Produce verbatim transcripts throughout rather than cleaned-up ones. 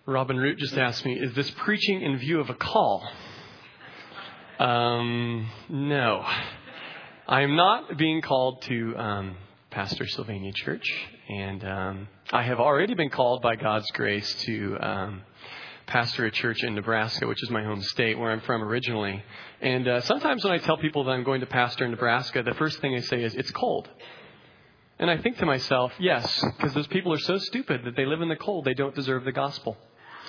Robin Root just asked me, is this preaching in view of a call? Um, no. I am not being called to um, pastor Sylvania Church, and um, I have already been called by God's grace to um, pastor a church in Nebraska, which is my home state, where I'm from originally. And uh, sometimes when I tell people that I'm going to pastor in Nebraska, the first thing I say is, it's cold. And I think to myself, yes, because those people are so stupid that they live in the cold. They don't deserve the gospel.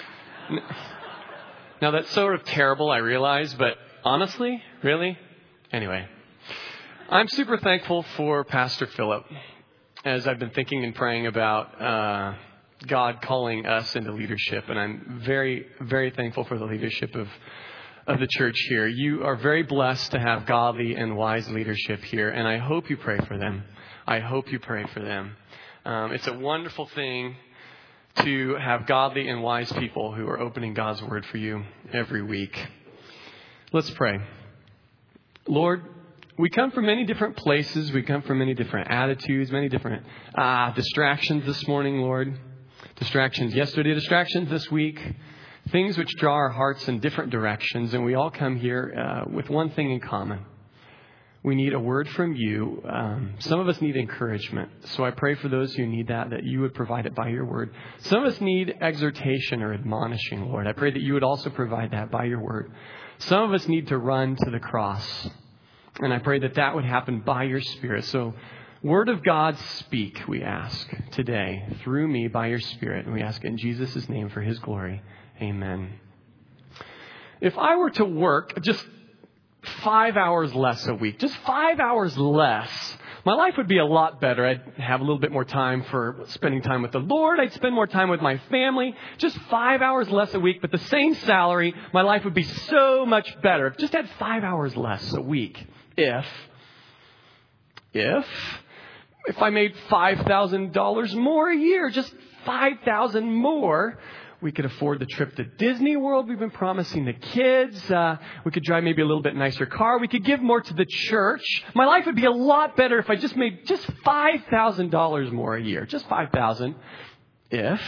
Now, that's sort of terrible, I realize, but honestly, really? Anyway, I'm super thankful for Pastor Philip, as I've been thinking and praying about uh, God calling us into leadership. And I'm very, very thankful for the leadership of, of the church here. You are very blessed to have godly and wise leadership here, and I hope you pray for them. I hope you pray for them. Um, it's a wonderful thing to have godly and wise people who are opening God's word for you every week. Let's pray. Lord, we come from many different places. We come from many different attitudes, many different uh, distractions this morning, Lord. Distractions yesterday, distractions this week. Things which draw our hearts in different directions. And we all come here uh, with one thing in common. We need a word from you. Um, some of us need encouragement. So I pray for those who need that, that you would provide it by your word. Some of us need exhortation or admonishing, Lord. I pray that you would also provide that by your word. Some of us need to run to the cross. And I pray that that would happen by your Spirit. So word of God, speak, we ask today through me by your Spirit. And we ask in Jesus' name for his glory. Amen. If I were to work just five hours less a week, just five hours less, my life would be a lot better. I'd have a little bit more time for spending time with the Lord. I'd spend more time with my family. Just five hours less a week, but the same salary, my life would be so much better. If just had five hours less a week. If, if, if I made five thousand dollars more a year, just five thousand dollars more, we could afford the trip to Disney World we've been promising the kids. Uh, we could drive maybe a little bit nicer car. We could give more to the church. My life would be a lot better if I just made just five thousand dollars more a year. Just five thousand dollars. If,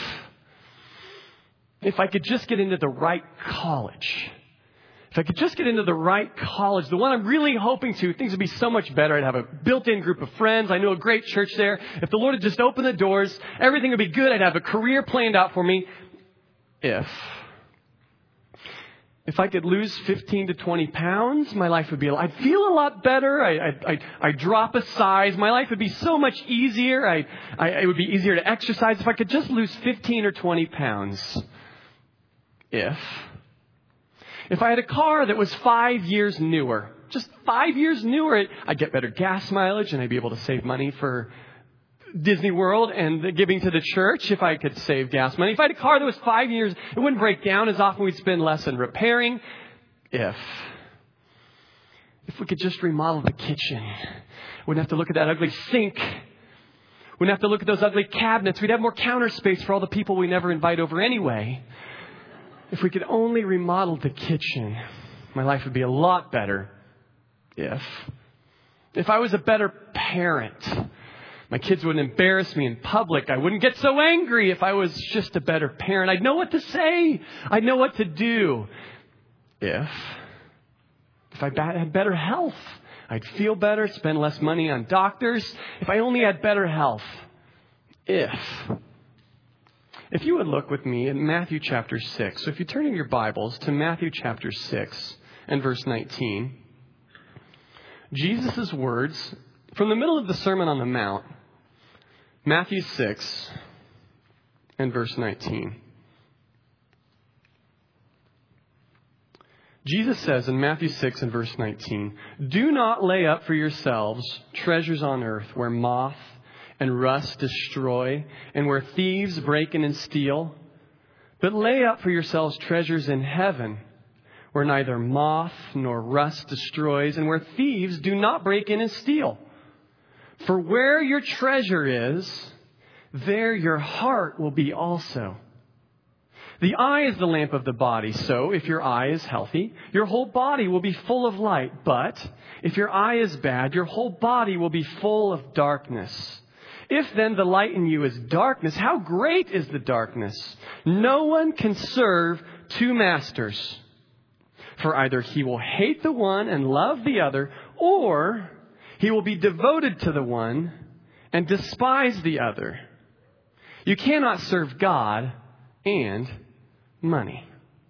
if I could just get into the right college. If I could just get into the right college, the one I'm really hoping to, things would be so much better. I'd have a built-in group of friends. I know a great church there. If the Lord had just opened the doors, everything would be good. I'd have a career planned out for me. If, if I could lose fifteen to twenty pounds, my life would be, I'd feel a lot better. I, I, I, I'd drop a size. My life would be so much easier. I, I, it would be easier to exercise if I could just lose fifteen or twenty pounds. If, if I had a car that was five years newer, just five years newer, I'd get better gas mileage and I'd be able to save money for Disney World and the giving to the church if I could save gas money. If I had a car that was five years, it wouldn't break down as often. We'd spend less in repairing. If, if we could just remodel the kitchen, wouldn't have to look at that ugly sink. Wouldn't have to look at those ugly cabinets. We'd have more counter space for all the people we never invite over anyway. If we could only remodel the kitchen, my life would be a lot better. If, if I was a better parent, my kids wouldn't embarrass me in public. I wouldn't get so angry if I was just a better parent. I'd know what to say. I'd know what to do. If, if I had better health, I'd feel better, spend less money on doctors. If I only had better health. If, if you would look with me in Matthew chapter six. So if you turn in your Bibles to Matthew chapter six and verse nineteen, Jesus' words from the middle of the Sermon on the Mount, Matthew six and verse nineteen. Jesus says in Matthew six and verse nineteen, "Do not lay up for yourselves treasures on earth where moth and rust destroy and where thieves break in and steal, but lay up for yourselves treasures in heaven where neither moth nor rust destroys and where thieves do not break in and steal. For where your treasure is, there your heart will be also. The eye is the lamp of the body, so if your eye is healthy, your whole body will be full of light. But if your eye is bad, your whole body will be full of darkness. If then the light in you is darkness, how great is the darkness? No one can serve two masters. For either he will hate the one and love the other, or he will be devoted to the one and despise the other. You cannot serve God and money.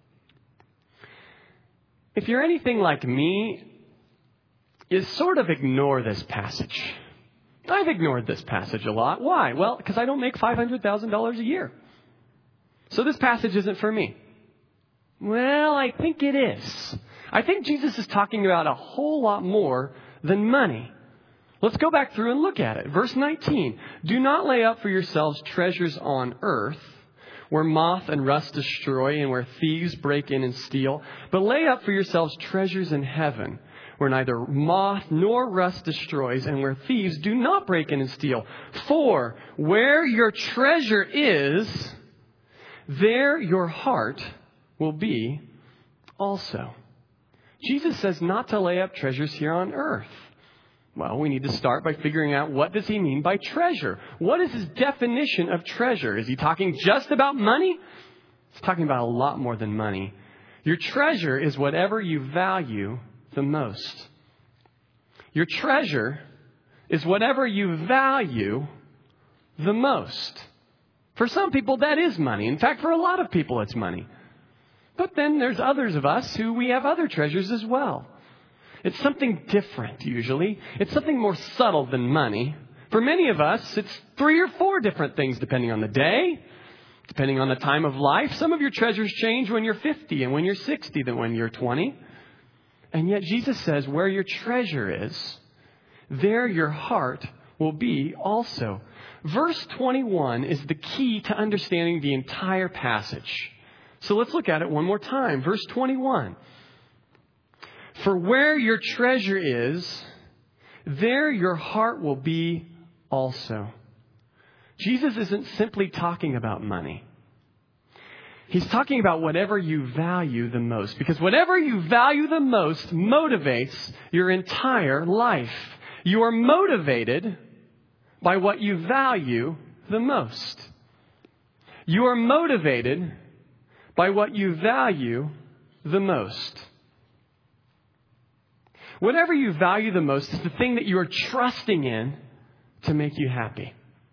If you're anything like me, you sort of ignore this passage. I've ignored this passage a lot. Why? Well, because I don't make five hundred thousand dollars a year. So this passage isn't for me. Well, I think it is. I think Jesus is talking about a whole lot more than money. Let's go back through and look at it. Verse nineteen. Do not lay up for yourselves treasures on earth, where moth and rust destroy and where thieves break in and steal, but lay up for yourselves treasures in heaven, where neither moth nor rust destroys and where thieves do not break in and steal. For where your treasure is, there your heart will be also. Jesus says not to lay up treasures here on earth. Well, we need to start by figuring out, what does he mean by treasure? What is his definition of treasure? Is he talking just about money? He's talking about a lot more than money. Your treasure is whatever you value the most. Your treasure is whatever you value the most. For some people, that is money. In fact, for a lot of people, it's money. But then there's others of us who we have other treasures as well. It's something different, usually. It's something more subtle than money. For many of us, it's three or four different things depending on the day, depending on the time of life. Some of your treasures change when you're fifty and when you're sixty than when you're twenty. And yet Jesus says, where your treasure is, there your heart will be also. Verse twenty-one is the key to understanding the entire passage. So let's look at it one more time. Verse twenty-one. For where your treasure is, there your heart will be also. Jesus isn't simply talking about money. He's talking about whatever you value the most. Because whatever you value the most motivates your entire life. You are motivated by what you value the most. You are motivated by what you value the most. Whatever you value the most is the thing that you are trusting in to make you happy.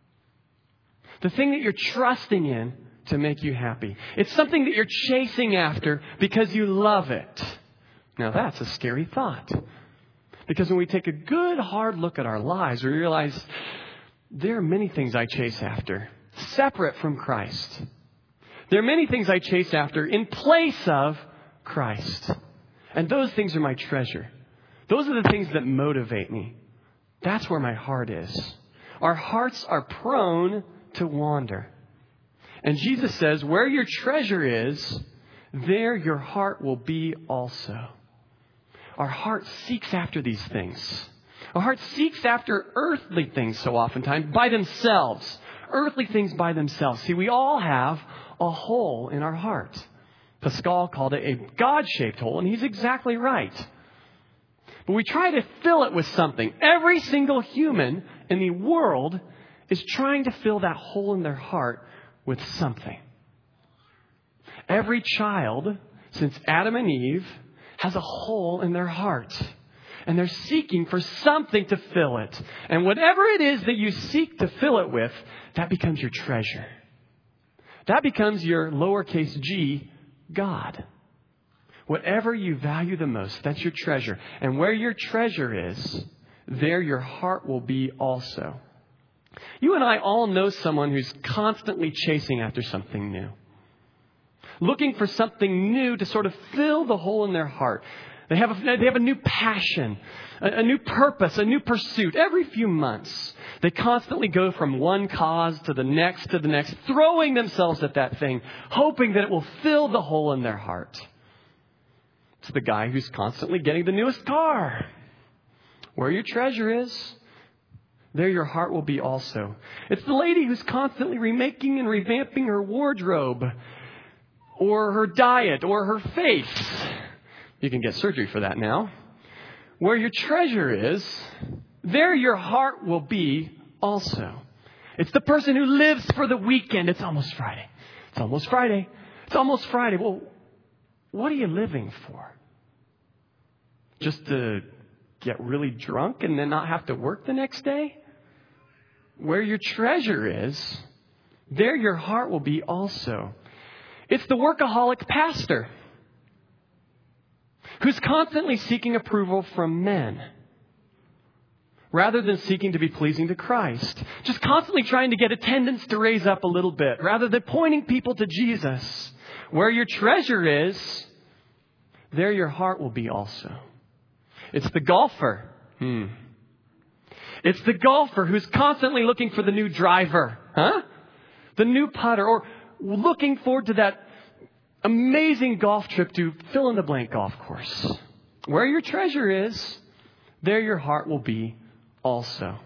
The thing that you're trusting in to make you happy. It's something that you're chasing after because you love it. Now that's a scary thought. Because when we take a good hard look at our lives, we realize there are many things I chase after, separate from Christ. There are many things I chase after in place of Christ. And those things are my treasure. Those are the things that motivate me. That's where my heart is. Our hearts are prone to wander. And Jesus says, where your treasure is, there your heart will be also. Our heart seeks after these things. Our heart seeks after earthly things so oftentimes by themselves. Earthly things by themselves. See, we all have a hole in our heart. Pascal called it a God-shaped hole, and he's exactly right. But we try to fill it with something. Every single human in the world is trying to fill that hole in their heart with something. Every child, since Adam and Eve, has a hole in their heart. And they're seeking for something to fill it. And whatever it is that you seek to fill it with, that becomes your treasure. That becomes your lowercase g, God. Whatever you value the most, that's your treasure. And where your treasure is, there your heart will be also. You and I all know someone who's constantly chasing after something new. Looking for something new to sort of fill the hole in their heart. They have a, they have a new passion, a, a new purpose, a new pursuit. Every few months, they constantly go from one cause to the next to the next, throwing themselves at that thing, hoping that it will fill the hole in their heart. It's the guy who's constantly getting the newest car. Where your treasure is, there your heart will be also. It's the lady who's constantly remaking and revamping her wardrobe, or her diet, or her face. You can get surgery for that now. Where your treasure is, there your heart will be also. It's the person who lives for the weekend. It's almost Friday. It's almost Friday. It's almost Friday. Well, what are you living for? Just to get really drunk and then not have to work the next day? Where your treasure is, there your heart will be also. It's the workaholic pastor who's constantly seeking approval from men rather than seeking to be pleasing to Christ. Just constantly trying to get attendance to raise up a little bit rather than pointing people to Jesus. Where your treasure is, there your heart will be also. It's the golfer. Hmm. It's the golfer who's constantly looking for the new driver. Huh? The new putter. Or looking forward to that amazing golf trip to fill in the blank golf course. Where your treasure is, there your heart will be also.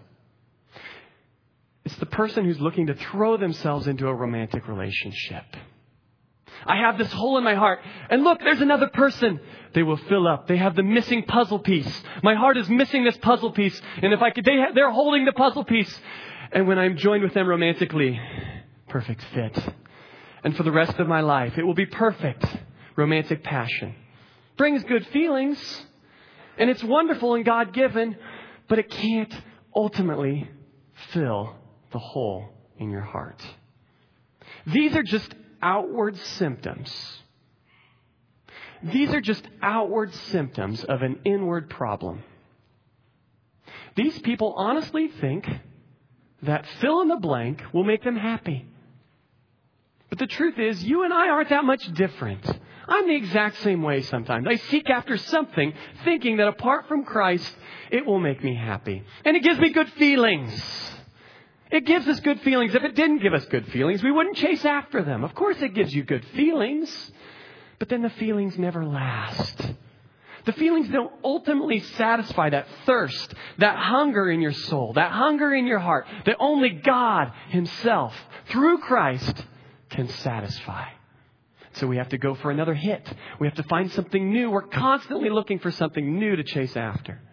It's the person who's looking to throw themselves into a romantic relationship. I have this hole in my heart. And look, there's another person. They will fill up. They have the missing puzzle piece. My heart is missing this puzzle piece. And if I could, they ha- they're holding the puzzle piece. And when I'm joined with them romantically, perfect fit. And for the rest of my life, it will be perfect. Romantic passion. Brings good feelings. And it's wonderful and God-given. But it can't ultimately fill the hole in your heart. These are just outward symptoms. These are just outward symptoms of an inward problem. These people honestly think that fill in the blank will make them happy. But the truth is, you and I aren't that much different. I'm the exact same way sometimes. I seek after something, thinking that apart from Christ, it will make me happy. And it gives me good feelings. It gives us good feelings. If it didn't give us good feelings, we wouldn't chase after them. Of course it gives you good feelings, but then the feelings never last. The feelings don't ultimately satisfy that thirst, that hunger in your soul, that hunger in your heart that only God Himself, through Christ, can satisfy. So we have to go for another hit. We have to find something new. We're constantly looking for something new to chase after.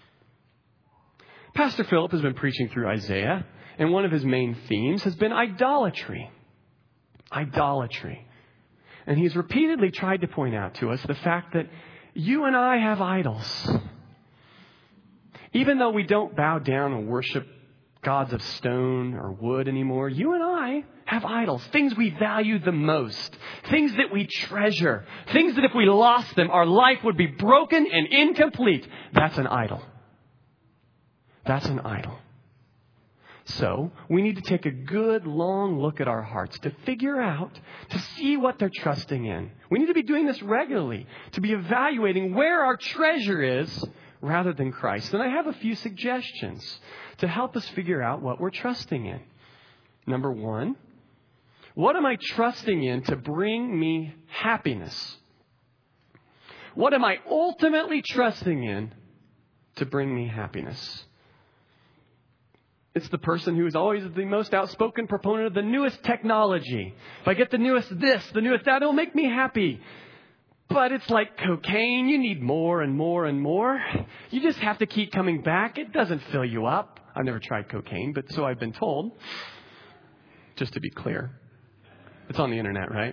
Pastor Philip has been preaching through Isaiah, and one of his main themes has been idolatry. Idolatry. And he's repeatedly tried to point out to us the fact that you and I have idols. Even though we don't bow down and worship gods of stone or wood anymore, you and I have idols. Things we value the most. Things that we treasure. Things that if we lost them, our life would be broken and incomplete. That's an idol. That's an idol. So, we need to take a good long look at our hearts to figure out, to see what they're trusting in. We need to be doing this regularly, to be evaluating where our treasure is rather than Christ. And I have a few suggestions to help us figure out what we're trusting in. Number one, what am I trusting in to bring me happiness? What am I ultimately trusting in to bring me happiness? It's the person who is always the most outspoken proponent of the newest technology. If I get the newest this, the newest that, it'll make me happy. But it's like cocaine. You need more and more and more. You just have to keep coming back. It doesn't fill you up. I've never tried cocaine, but so I've been told. Just to be clear. It's on the internet, right?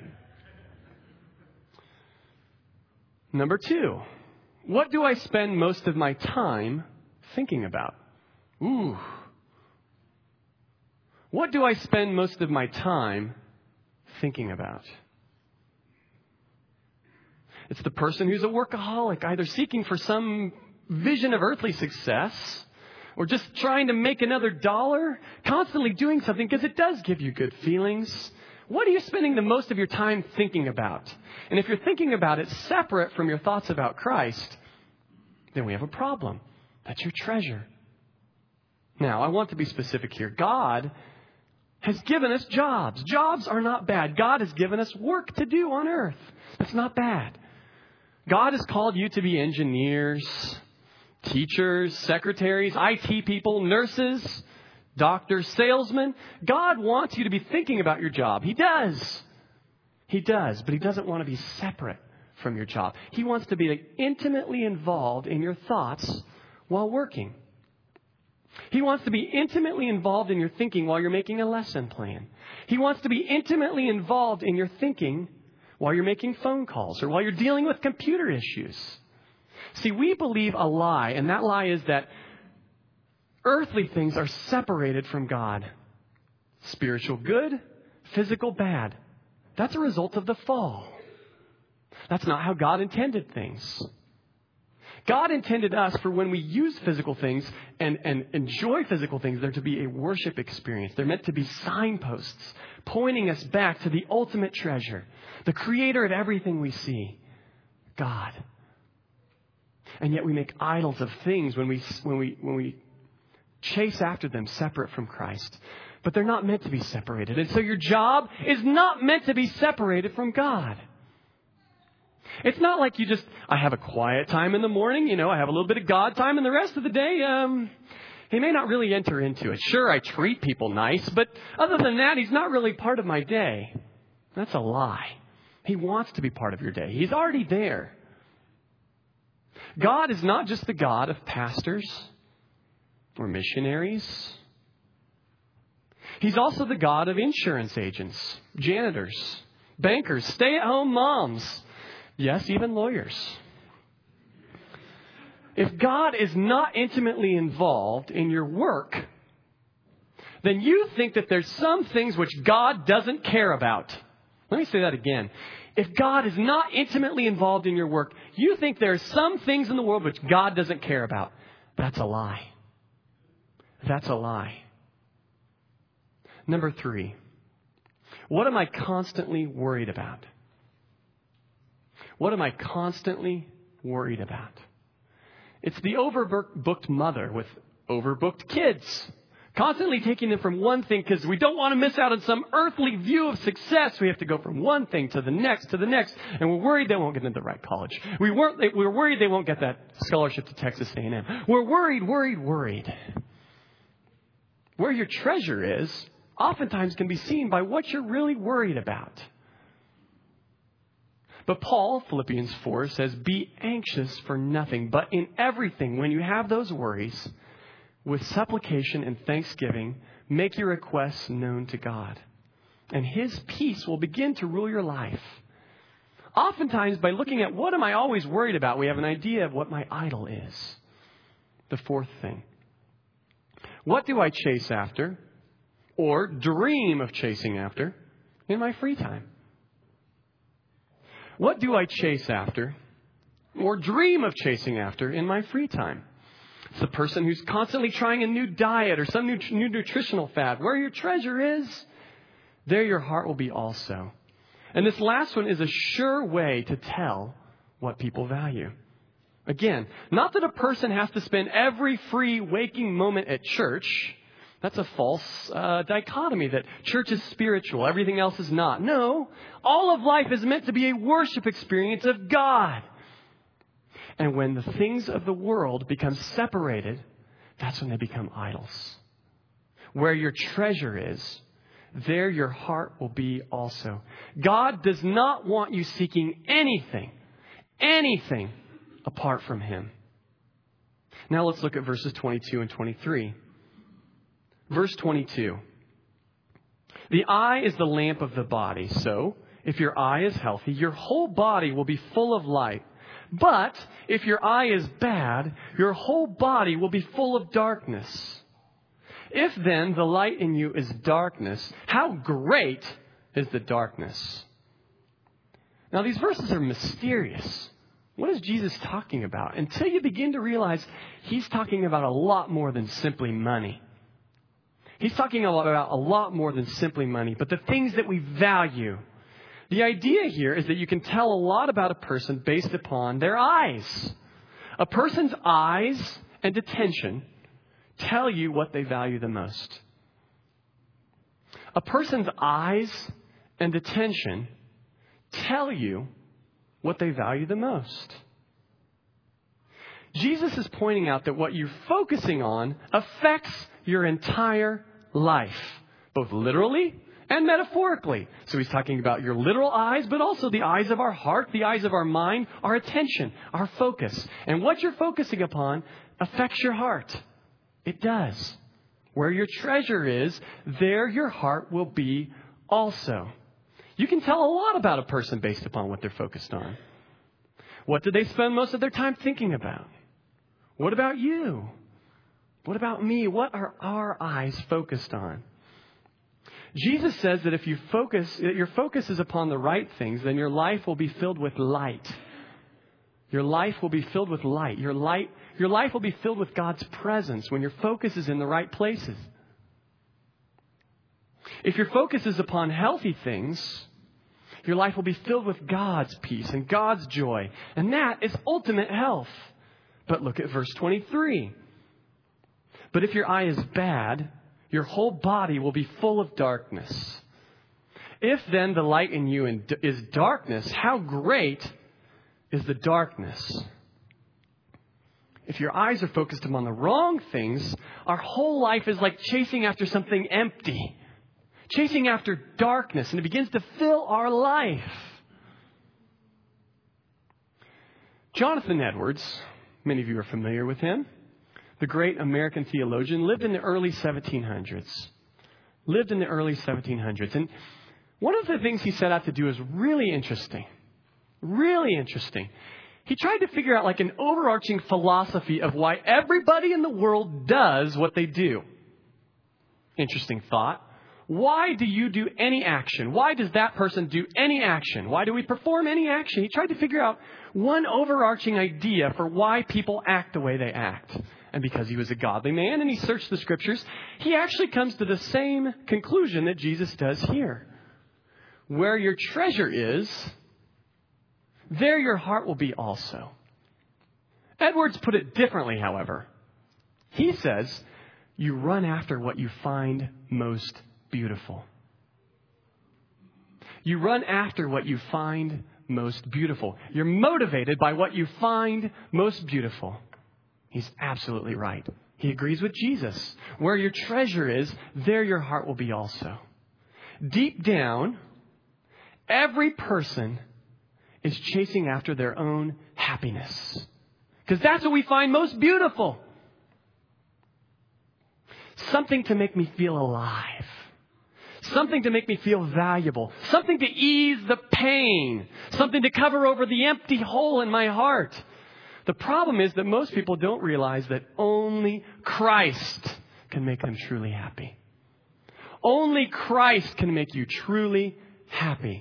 Number two, what do I spend most of my time thinking about? Ooh. What do I spend most of my time thinking about? It's the person who's a workaholic, either seeking for some vision of earthly success or just trying to make another dollar, constantly doing something because it does give you good feelings. What are you spending the most of your time thinking about? And if you're thinking about it separate from your thoughts about Christ, then we have a problem. That's your treasure. Now, I want to be specific here. God has given us jobs. Jobs are not bad. God has given us work to do on earth. That's not bad. God has called you to be engineers, teachers, secretaries, I T people, nurses, doctors, salesmen. God wants you to be thinking about your job. He does. He does, but He doesn't want to be separate from your job. He wants to be intimately involved in your thoughts while working. He wants to be intimately involved in your thinking while you're making a lesson plan. He wants to be intimately involved in your thinking while you're making phone calls or while you're dealing with computer issues. See, we believe a lie, and that lie is that earthly things are separated from God. Spiritual good, physical bad. That's a result of the fall. That's not how God intended things. God intended us for when we use physical things and, and enjoy physical things, there to be a worship experience. They're meant to be signposts pointing us back to the ultimate treasure, the creator of everything we see, God. And yet we make idols of things when we, when we, when we chase after them separate from Christ. But they're not meant to be separated. And so your job is not meant to be separated from God. It's not like you just, I have a quiet time in the morning, you know, I have a little bit of God time, and the rest of the day, um, he may not really enter into it. Sure, I treat people nice, but other than that, he's not really part of my day. That's a lie. He wants to be part of your day. He's already there. God is not just the God of pastors or missionaries. He's also the God of insurance agents, janitors, bankers, stay-at-home moms. Yes, even lawyers. If God is not intimately involved in your work, then you think that there's some things which God doesn't care about. Let me say that again. If God is not intimately involved in your work, you think there are some things in the world which God doesn't care about. That's a lie. That's a lie. Number three, what am I constantly worried about? What am I constantly worried about? It's the overbooked mother with overbooked kids. Constantly taking them from one thing because we don't want to miss out on some earthly view of success. We have to go from one thing to the next to the next. And we're worried they won't get into the right college. We weren't, we're worried they won't get that scholarship to Texas A and M. We're worried, worried, worried. Where your treasure is oftentimes can be seen by what you're really worried about. But Paul, Philippians four, says, be anxious for nothing, but in everything, when you have those worries, with supplication and thanksgiving, make your requests known to God. And His peace will begin to rule your life. Oftentimes, by looking at what am I always worried about, we have an idea of what my idol is. The fourth thing. What do I chase after or dream of chasing after in my free time? What do I chase after or dream of chasing after in my free time? It's the person who's constantly trying a new diet or some new, new nutritional fad. Where your treasure is, there your heart will be also. And this last one is a sure way to tell what people value. Again, not that a person has to spend every free waking moment at church. That's a false uh, dichotomy that church is spiritual, everything else is not. No, all of life is meant to be a worship experience of God. And when the things of the world become separated, that's when they become idols. Where your treasure is, there your heart will be also. God does not want you seeking anything, anything apart from Him. Now let's look at verses twenty-two and twenty-three. Verse twenty-two. The eye is the lamp of the body. So, if your eye is healthy, your whole body will be full of light. But if your eye is bad, your whole body will be full of darkness. If then the light in you is darkness, how great is the darkness? Now these verses are mysterious. What is Jesus talking about? Until you begin to realize He's talking about a lot more than simply money. He's talking about a lot more than simply money, but the things that we value. The idea here is that you can tell a lot about a person based upon their eyes. A person's eyes and attention tell you what they value the most. A person's eyes and attention tell you what they value the most. Jesus is pointing out that what you're focusing on affects your entire life, both literally and metaphorically. So He's talking about your literal eyes, but also the eyes of our heart, the eyes of our mind, our attention, our focus. And what you're focusing upon affects your heart. It does. Where your treasure is, there your heart will be also. You can tell a lot about a person based upon what they're focused on. What do they spend most of their time thinking about? What about you? What about me? What are our eyes focused on? Jesus says that if you focus, that your focus is upon the right things, then your life will be filled with light. Your life will be filled with light. Your light, your life will be filled with God's presence when your focus is in the right places. If your focus is upon healthy things, your life will be filled with God's peace and God's joy. And that is ultimate health. But look at verse twenty-three. But if your eye is bad, your whole body will be full of darkness. If then the light in you is darkness, how great is the darkness? If your eyes are focused upon the wrong things, our whole life is like chasing after something empty. Chasing after darkness, and it begins to fill our life. Jonathan Edwards, many of you are familiar with him, the great American theologian, lived in the early seventeen hundreds. Lived in the early seventeen hundreds. And one of the things he set out to do is really interesting. Really interesting. He tried to figure out like an overarching philosophy of why everybody in the world does what they do. Interesting thought. Why do you do any action? Why does that person do any action? Why do we perform any action? He tried to figure out one overarching idea for why people act the way they act. And because he was a godly man and he searched the scriptures, he actually comes to the same conclusion that Jesus does here. Where your treasure is, there your heart will be also. Edwards put it differently, however. He says, you run after what you find most beautiful. You run after what you find most beautiful. You're motivated by what you find most beautiful. He's absolutely right. He agrees with Jesus. Where your treasure is, there your heart will be also. Deep down, every person is chasing after their own happiness. Because that's what we find most beautiful. Something to make me feel alive. Something to make me feel valuable. Something to ease the pain. Something to cover over the empty hole in my heart. The problem is that most people don't realize that only Christ can make them truly happy. Only Christ can make you truly happy.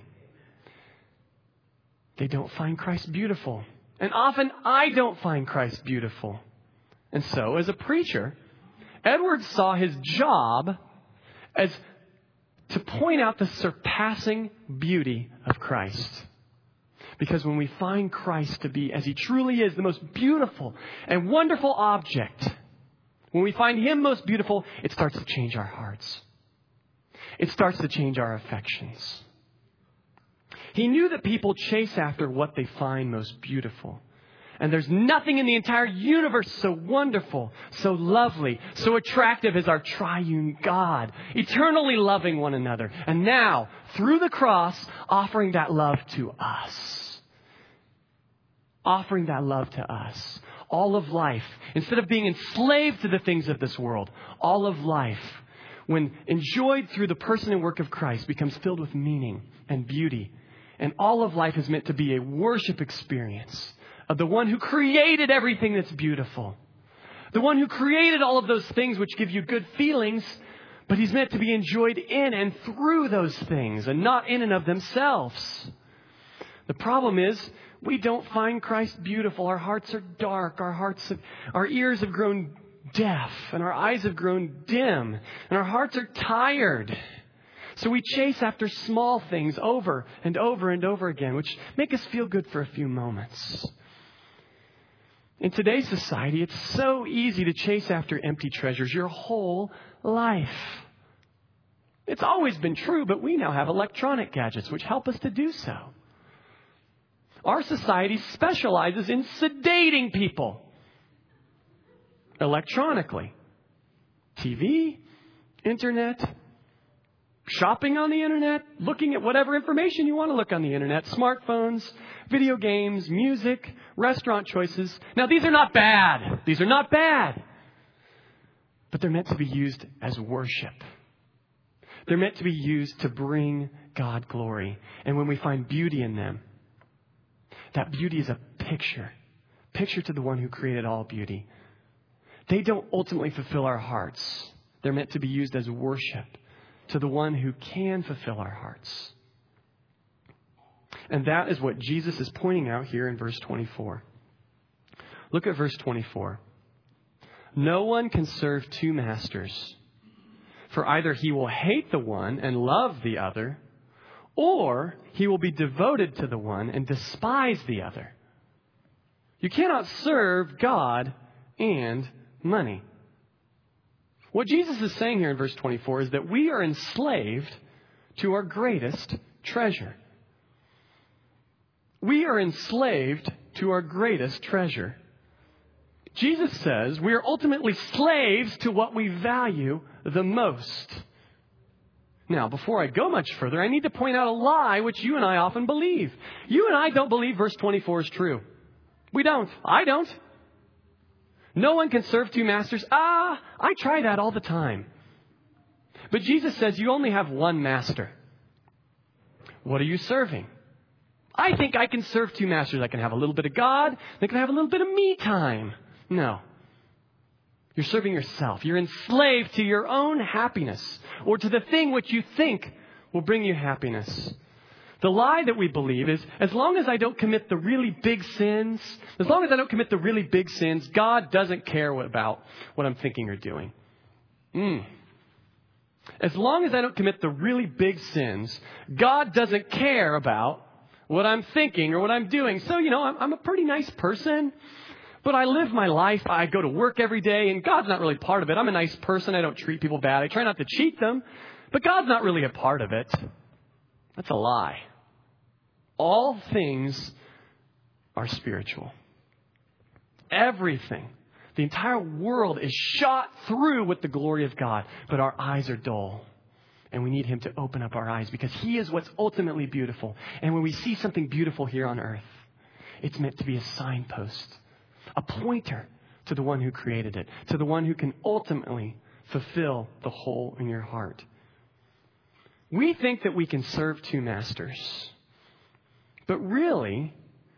They don't find Christ beautiful. And often I don't find Christ beautiful. And so, as a preacher, Edwards saw his job as to point out the surpassing beauty of Christ. Because when we find Christ to be, as he truly is, the most beautiful and wonderful object, when we find him most beautiful, it starts to change our hearts. It starts to change our affections. He knew that people chase after what they find most beautiful. And there's nothing in the entire universe so wonderful, so lovely, so attractive as our triune God, eternally loving one another. And now, through the cross, offering that love to us. Offering that love to us. All of life, instead of being enslaved to the things of this world, all of life, when enjoyed through the person and work of Christ, becomes filled with meaning and beauty. And all of life is meant to be a worship experience of the one who created everything that's beautiful. The one who created all of those things which give you good feelings, but he's meant to be enjoyed in and through those things and not in and of themselves. The problem is we don't find Christ beautiful. Our hearts are dark. Our hearts, have, our ears have grown deaf and our eyes have grown dim and our hearts are tired. So we chase after small things over and over and over again, which make us feel good for a few moments. In today's society, it's so easy to chase after empty treasures your whole life. It's always been true, but we now have electronic gadgets which help us to do so. Our society specializes in sedating people electronically. T V, internet, shopping on the internet, looking at whatever information you want to look on the internet, smartphones, video games, music, restaurant choices. Now, these are not bad. These are not bad. but they're meant to be used as worship. They're meant to be used to bring God glory. And when we find beauty in them, that beauty is a picture. Picture to the one who created all beauty. They don't ultimately fulfill our hearts. They're meant to be used as worship to the one who can fulfill our hearts. And that is what Jesus is pointing out here in verse twenty-four. Look at verse twenty-four. No one can serve two masters, for either he will hate the one and love the other, or he will be devoted to the one and despise the other. You cannot serve God and money. What Jesus is saying here in verse twenty-four is that we are enslaved to our greatest treasure. We are enslaved to our greatest treasure. Jesus says we are ultimately slaves to what we value the most. Now, before I go much further, I need to point out a lie which you and I often believe. You and I don't believe verse twenty-four is true. We don't. I don't. No one can serve two masters. Ah, I try that all the time. But Jesus says you only have one master. What are you serving? I think I can serve two masters. I can have a little bit of God. I can have a little bit of me time. No. You're serving yourself. You're enslaved to your own happiness or to the thing which you think will bring you happiness. The lie that we believe is, as long as I don't commit the really big sins, as long as I don't commit the really big sins, God doesn't care what, about what I'm thinking or doing. Mm. As long as I don't commit the really big sins, God doesn't care about what I'm thinking or what I'm doing. So, you know, I'm, I'm a pretty nice person, but I live my life. I go to work every day, and God's not really part of it. I'm a nice person. I don't treat people bad. I try not to cheat them, but God's not really a part of it. That's a lie. All things are spiritual. Everything. The entire world is shot through with the glory of God, but our eyes are dull. And we need Him to open up our eyes because He is what's ultimately beautiful. And when we see something beautiful here on earth, it's meant to be a signpost, a pointer to the one who created it, to the one who can ultimately fulfill the hole in your heart. We think that we can serve two masters, but really,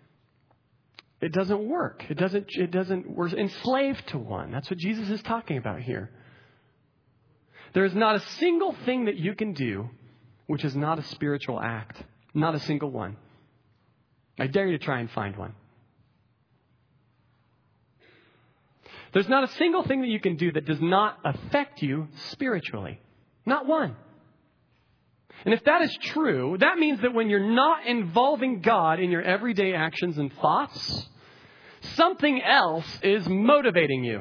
it doesn't work. It doesn't, it doesn't, we're enslaved to one. That's what Jesus is talking about here. There is not a single thing that you can do which is not a spiritual act. Not a single one. I dare you to try and find one. There's not a single thing that you can do that does not affect you spiritually. Not one. And if that is true, that means that when you're not involving God in your everyday actions and thoughts, something else is motivating you.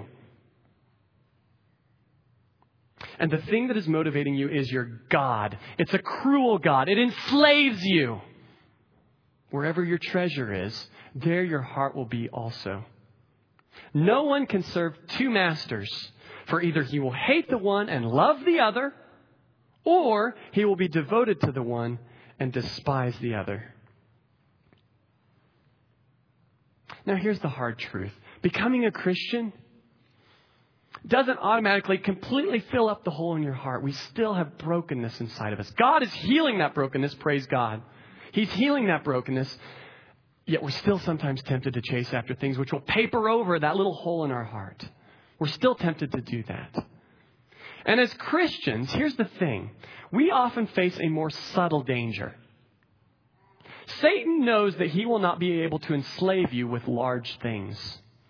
And the thing that is motivating you is your God. It's a cruel God. It enslaves you. Wherever your treasure is, there your heart will be also. No one can serve two masters, for either he will hate the one and love the other, or he will be devoted to the one and despise the other. Now here's the hard truth. Becoming a Christian doesn't automatically completely fill up the hole in your heart. We still have brokenness inside of us. God is healing that brokenness, praise God. He's healing that brokenness. Yet we're still sometimes tempted to chase after things which will paper over that little hole in our heart. We're still tempted to do that. And as Christians, here's the thing. We often face a more subtle danger. Satan knows that he will not be able to enslave you with large things.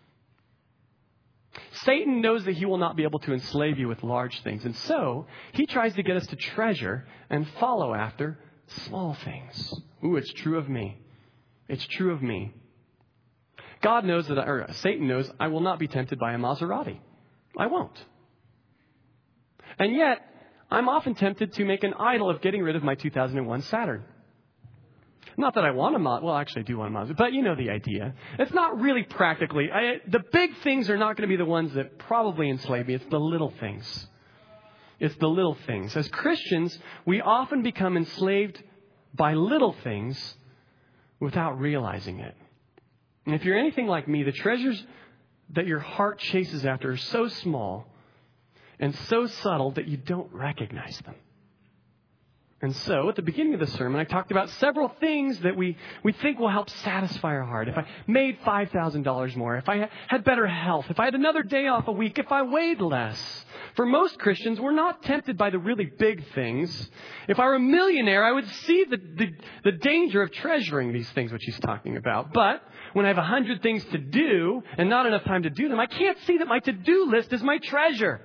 Satan knows that he will not be able to enslave you with large things. And so he tries to get us to treasure and follow after small things. Ooh, it's true of me. It's true of me. God knows that, or Satan knows, I will not be tempted by a Maserati. I won't. And yet, I'm often tempted to make an idol of getting rid of my two thousand one Saturn. Not that I want a Maserati. Well, actually, I do want a Maserati. But you know the idea. It's not really practically. I, the big things are not going to be the ones that probably enslave me. It's the little things. It's the little things. As Christians, we often become enslaved by little things without realizing it. And if you're anything like me, the treasures that your heart chases after are so small, and so subtle that you don't recognize them. And so, at the beginning of the sermon, I talked about several things that we, we think will help satisfy our heart. If I made five thousand dollars more, if I had better health, if I had another day off a week, if I weighed less. For most Christians, we're not tempted by the really big things. If I were a millionaire, I would see the, the, the danger of treasuring these things, which he's talking about. But when I have a hundred things to do and not enough time to do them, I can't see that my to-do list is my treasure.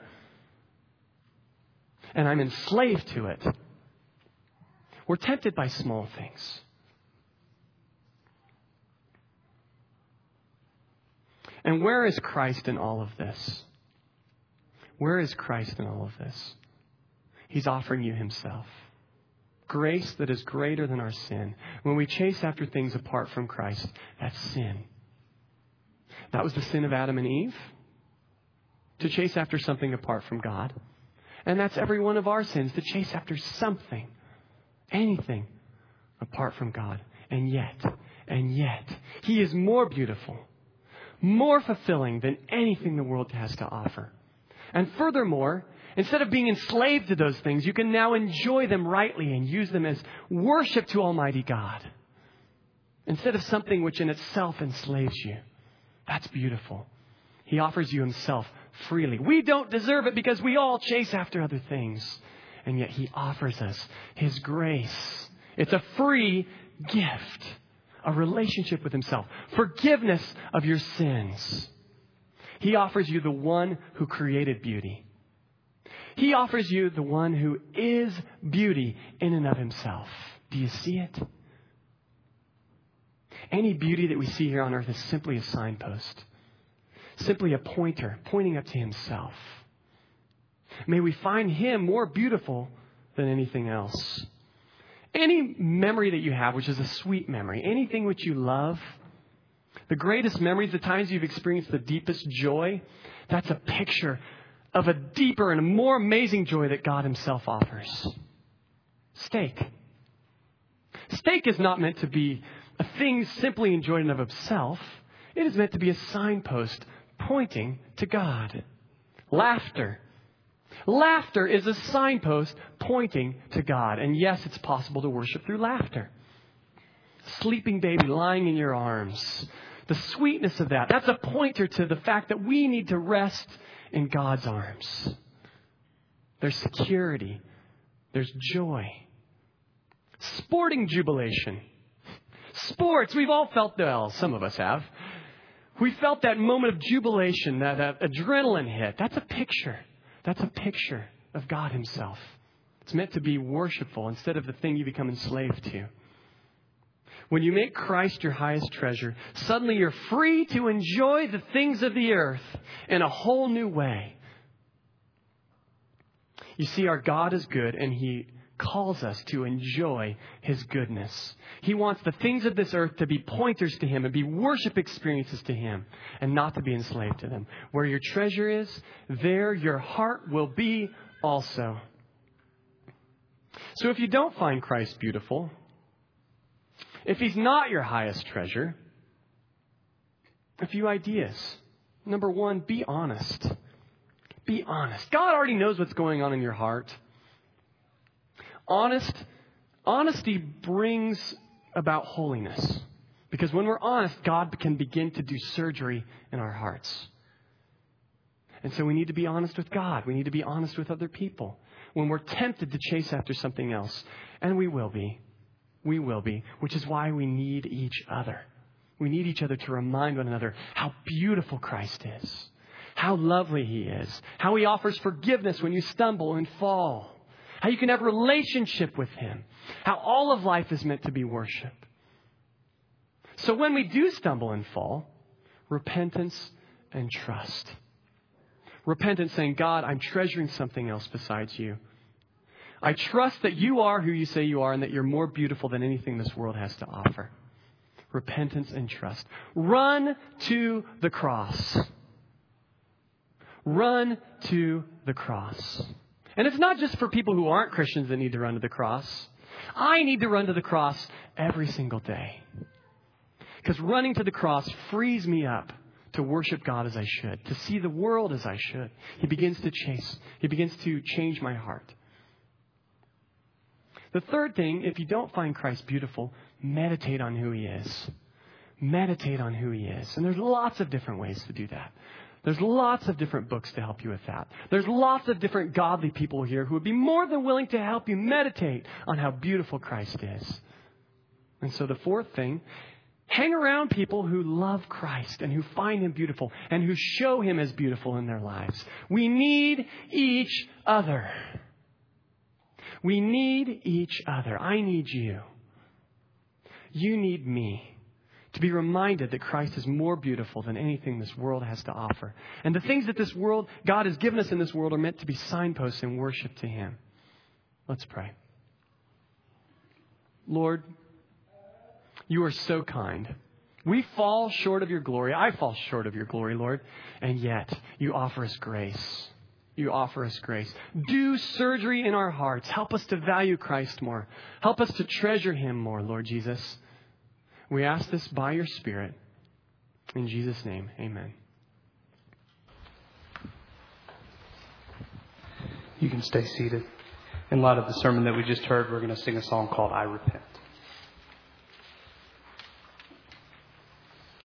And I'm enslaved to it. We're tempted by small things. And where is Christ in all of this? Where is Christ in all of this? He's offering you himself. Grace that is greater than our sin. When we chase after things apart from Christ, that's sin. That was the sin of Adam and Eve. To chase after something apart from God. And that's every one of our sins, to chase after something. Anything apart from God. And yet, and yet, He is more beautiful, more fulfilling than anything the world has to offer. And furthermore, instead of being enslaved to those things, you can now enjoy them rightly and use them as worship to Almighty God. Instead of something which in itself enslaves you. That's beautiful. He offers you Himself freely. We don't deserve it because we all chase after other things. And yet He offers us His grace. It's a free gift. A relationship with Himself. Forgiveness of your sins. He offers you the one who created beauty. He offers you the one who is beauty in and of Himself. Do you see it? Any beauty that we see here on earth is simply a signpost. Simply a pointer pointing up to Himself. May we find Him more beautiful than anything else. Any memory that you have, which is a sweet memory, anything which you love, the greatest memories, the times you've experienced the deepest joy, that's a picture of a deeper and a more amazing joy that God Himself offers. Steak. Steak is not meant to be a thing simply enjoyed in and of itself. It is meant to be a signpost pointing to God. Laughter. Laughter is a signpost pointing to God. And yes, it's possible to worship through laughter. Sleeping baby lying in your arms. The sweetness of that. That's a pointer to the fact that we need to rest in God's arms. There's security. There's joy. Sporting jubilation. Sports. We've all felt, well, some of us have. We felt that moment of jubilation, that, that adrenaline hit. That's a picture. That's a picture of God Himself. It's meant to be worshipful instead of the thing you become enslaved to. When you make Christ your highest treasure, suddenly you're free to enjoy the things of the earth in a whole new way. You see, our God is good and He calls us to enjoy His goodness. He wants the things of this earth to be pointers to Him and be worship experiences to Him and not to be enslaved to them. Where your treasure is, there your heart will be also. So if you don't find Christ beautiful, if He's not your highest treasure, a few ideas. Number one, be honest. Be honest. God already knows what's going on in your heart. Honest, honesty brings about holiness. Because when we're honest, God can begin to do surgery in our hearts. And so we need to be honest with God. We need to be honest with other people. When we're tempted to chase after something else, and we will be. We will be, which is why we need each other. We need each other to remind one another how beautiful Christ is, how lovely He is, how He offers forgiveness when you stumble and fall, how you can have a relationship with Him, how all of life is meant to be worship. So when we do stumble and fall, repentance and trust. Repentance saying, God, I'm treasuring something else besides You. I trust that You are who You say You are and that You're more beautiful than anything this world has to offer. Repentance and trust. Run to the cross. Run to the cross. And it's not just for people who aren't Christians that need to run to the cross. I need to run to the cross every single day. Because running to the cross frees me up to worship God as I should, to see the world as I should. He begins to chase. He begins to change my heart. The third thing, if you don't find Christ beautiful, meditate on who He is. Meditate on who He is. And there's lots of different ways to do that. There's lots of different books to help you with that. There's lots of different godly people here who would be more than willing to help you meditate on how beautiful Christ is. And so the fourth thing, hang around people who love Christ and who find Him beautiful and who show Him as beautiful in their lives. We need each other. We need each other. I need you. You need me. To be reminded that Christ is more beautiful than anything this world has to offer. And the things that this world, God has given us in this world, are meant to be signposts in worship to Him. Let's pray. Lord, You are so kind. We fall short of Your glory. I fall short of Your glory, Lord. And yet, You offer us grace. You offer us grace. Do surgery in our hearts. Help us to value Christ more. Help us to treasure Him more, Lord Jesus. We ask this by Your Spirit. In Jesus' name, amen. You can stay seated. In light of the sermon that we just heard, we're going to sing a song called I Repent.